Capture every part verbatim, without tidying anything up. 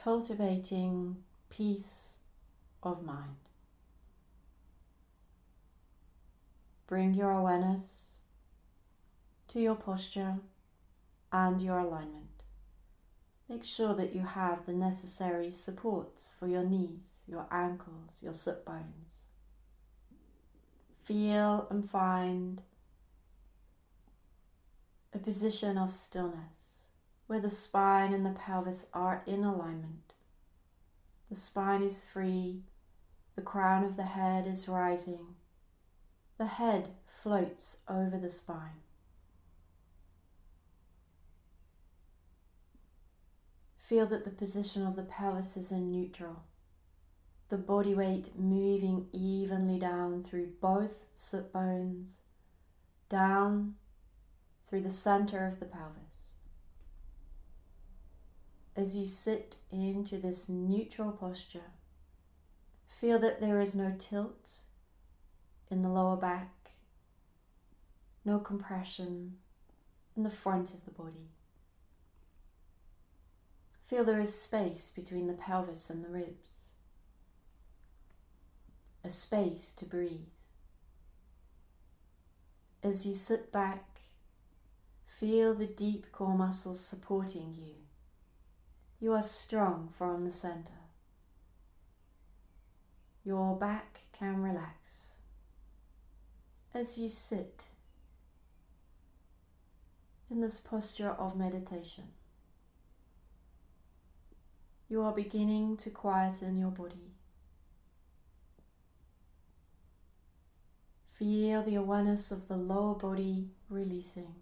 cultivating peace of mind. Bring your awareness to your posture and your alignment. Make sure that you have the necessary supports for your knees, your ankles, your sit bones. Feel and find a position of stillness where the spine and the pelvis are in alignment. The spine is free, the crown of the head is rising, the head floats over the spine. Feel that the position of the pelvis is in neutral, the body weight moving evenly down through both sit bones, down through the center of the pelvis. As you sit into this neutral posture, feel that there is no tilt in the lower back, no compression in the front of the body. Feel there is space between the pelvis and the ribs, a space to breathe. As you sit back, feel the deep core muscles supporting you. You are strong from the center. Your back can relax as you sit in this posture of meditation. You are beginning to quieten your body. Feel the awareness of the lower body releasing.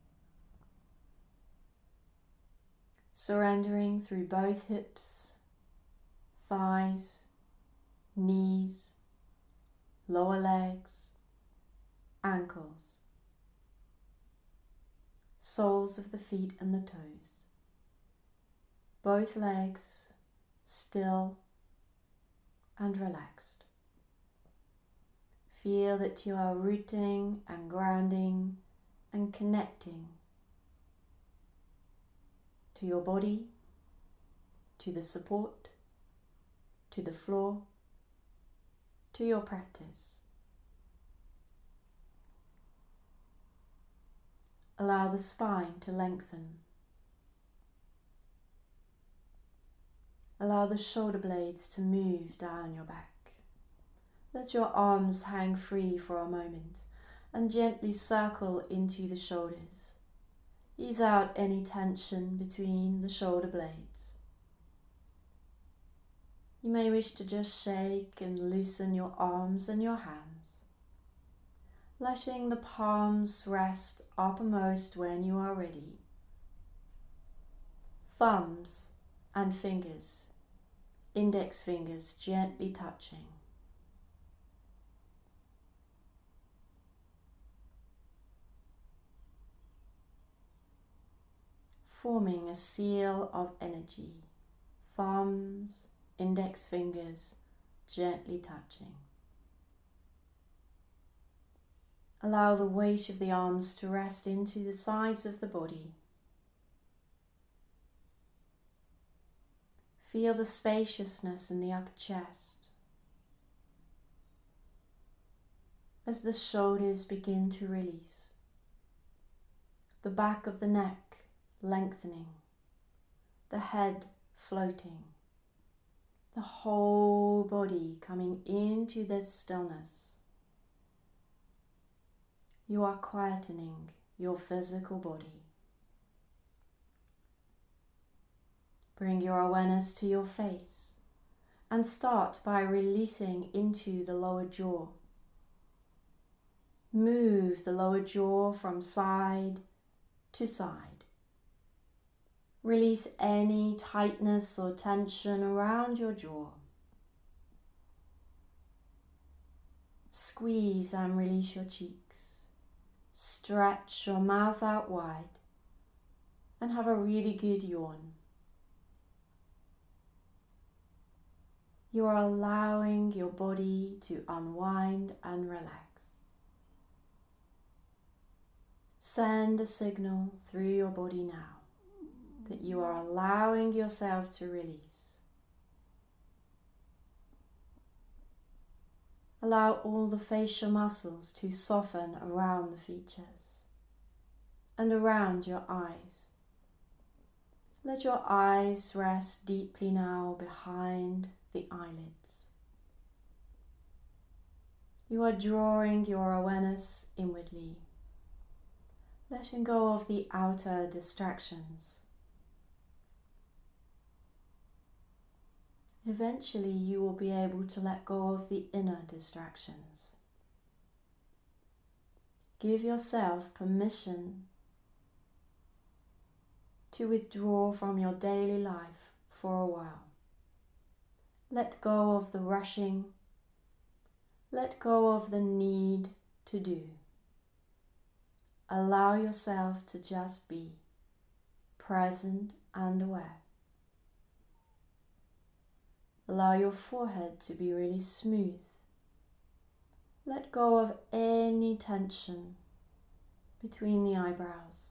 Surrendering through both hips, thighs, knees, lower legs, ankles, soles of the feet and the toes. Both legs still and relaxed. Feel that you are rooting and grounding and connecting to your body, to the support, to the floor, to your practice. Allow the spine to lengthen. Allow the shoulder blades to move down your back. Let your arms hang free for a moment and gently circle into the shoulders. Ease out any tension between the shoulder blades. You may wish to just shake and loosen your arms and your hands, letting the palms rest uppermost when you are ready. Thumbs and fingers, index fingers gently touching. Forming a seal of energy, thumbs, index fingers gently touching. Allow the weight of the arms to rest into the sides of the body. Feel the spaciousness in the upper chest as the shoulders begin to release. The back of the neck lengthening, the head floating, the whole body coming into this stillness. You are quietening your physical body. Bring your awareness to your face and start by releasing into the lower jaw. Move the lower jaw from side to side. Release any tightness or tension around your jaw. Squeeze and release your cheeks. Stretch your mouth out wide and have a really good yawn. You are allowing your body to unwind and relax. Send a signal through your body now. that you are allowing yourself to release. Allow all the facial muscles to soften around the features and around your eyes. Let your eyes rest deeply now behind the eyelids. You are drawing your awareness inwardly, letting go of the outer distractions. Eventually, you will be able to let go of the inner distractions. Give yourself permission to withdraw from your daily life for a while. Let go of the rushing. Let go of the need to do. Allow yourself to just be present and aware. Allow your forehead to be really smooth. Let go of any tension between the eyebrows,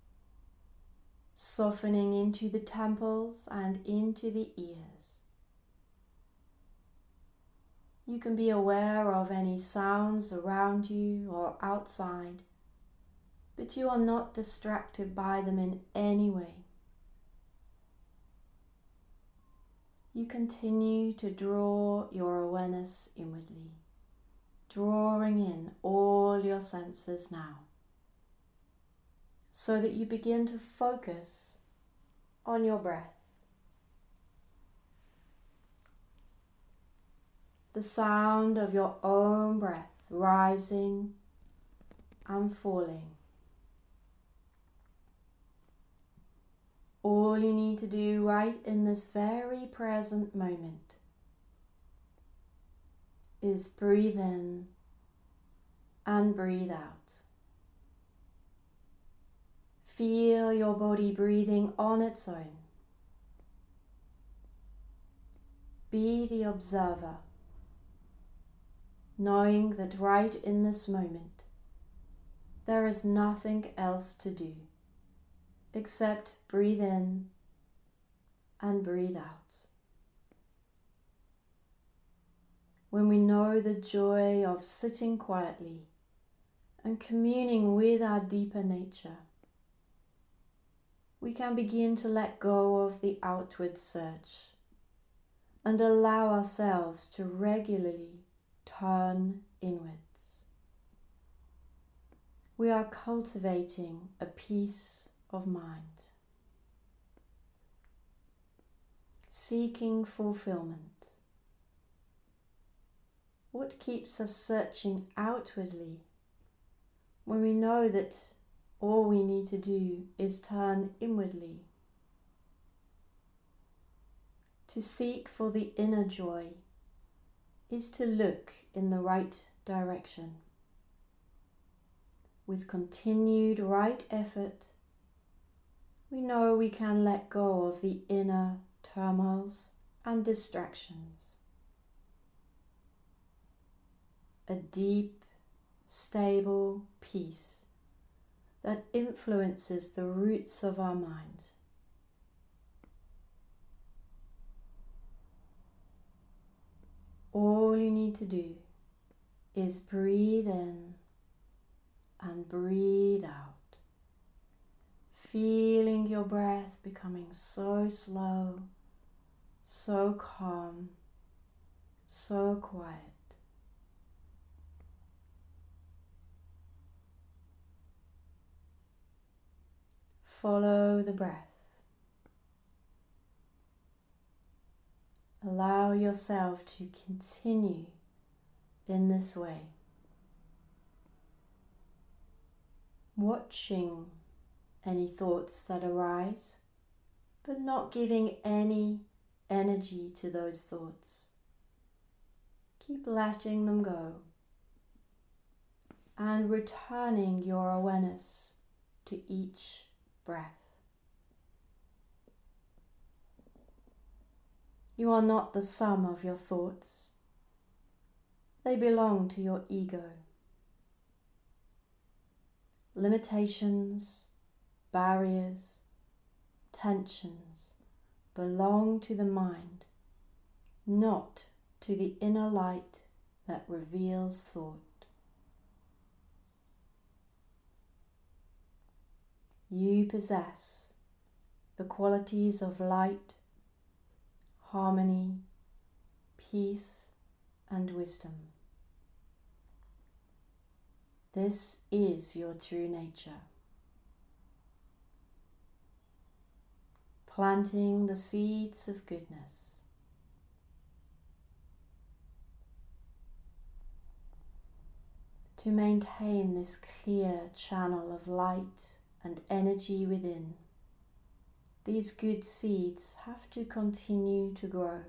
softening into the temples and into the ears. You can be aware of any sounds around you or outside, but you are not distracted by them in any way. You continue to draw your awareness inwardly, drawing in all your senses now, so that you begin to focus on your breath. The sound of your own breath rising and falling. All you need to do right in this very present moment is breathe in and breathe out. Feel your body breathing on its own. Be the observer, knowing that right in this moment there is nothing else to do except breathe in and breathe out. When we know the joy of sitting quietly and communing with our deeper nature, we can begin to let go of the outward search and allow ourselves to regularly turn inwards. We are cultivating a peace of mind, seeking fulfillment. What keeps us searching outwardly when we know that all we need to do is turn inwardly? To seek for the inner joy is to look in the right direction. With continued right effort, we know we can let go of the inner turmoils and distractions. A deep, stable peace that influences the roots of our mind. All you need to do is breathe in and breathe out, feeling your breath becoming so slow, so calm, so quiet. Follow the breath. Allow yourself to continue in this way, watching any thoughts that arise, but not giving any energy to those thoughts. Keep letting them go and returning your awareness to each breath. You are not the sum of your thoughts. They belong to your ego. Limitations, barriers, intentions belong to the mind, not to the inner light that reveals thought. You possess the qualities of light, harmony, peace, and wisdom. This is your true nature. Planting the seeds of goodness. To maintain this clear channel of light and energy within, these good seeds have to continue to grow.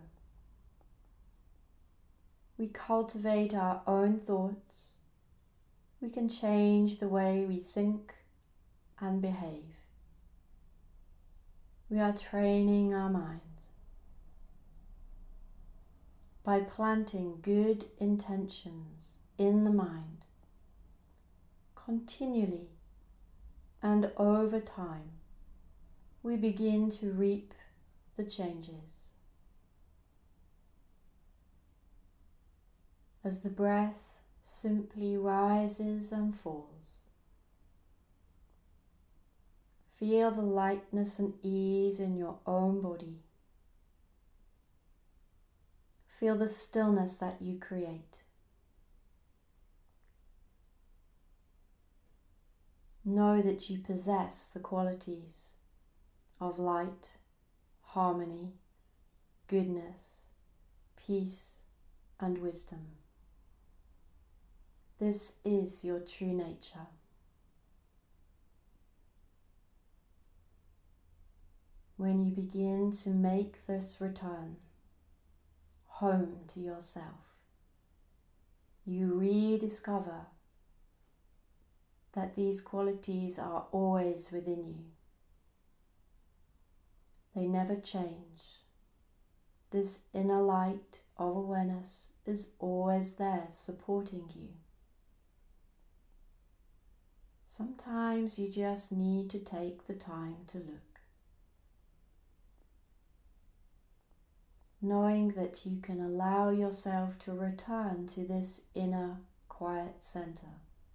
We cultivate our own thoughts. We can change the way we think and behave. We are training our mind. By planting good intentions in the mind, continually and over time, we begin to reap the changes. As the breath simply rises and falls, feel the lightness and ease in your own body. Feel the stillness that you create. Know that you possess the qualities of light, harmony, goodness, peace, and wisdom. This is your true nature. When you begin to make this return home to yourself, you rediscover that these qualities are always within you. They never change. This inner light of awareness is always there supporting you. Sometimes you just need to take the time to look, knowing that you can allow yourself to return to this inner quiet center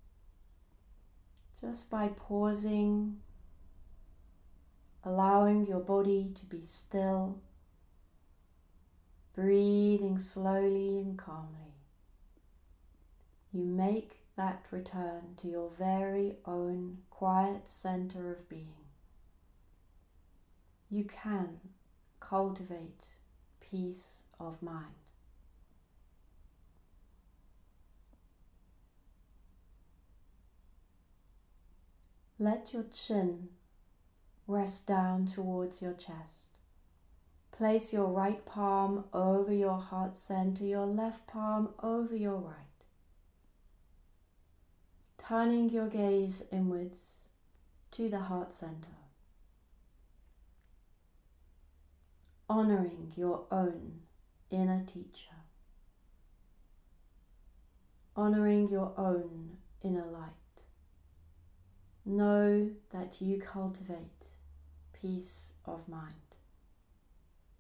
just by pausing, allowing your body to be still, breathing slowly and calmly. You make that return to your very own quiet center of being. You can cultivate peace of mind. Let your chin rest down towards your chest. Place your right palm over your heart center, your left palm over your right. Turning your gaze inwards to the heart center. Honoring your own inner teacher. Honoring your own inner light. Know that you cultivate peace of mind.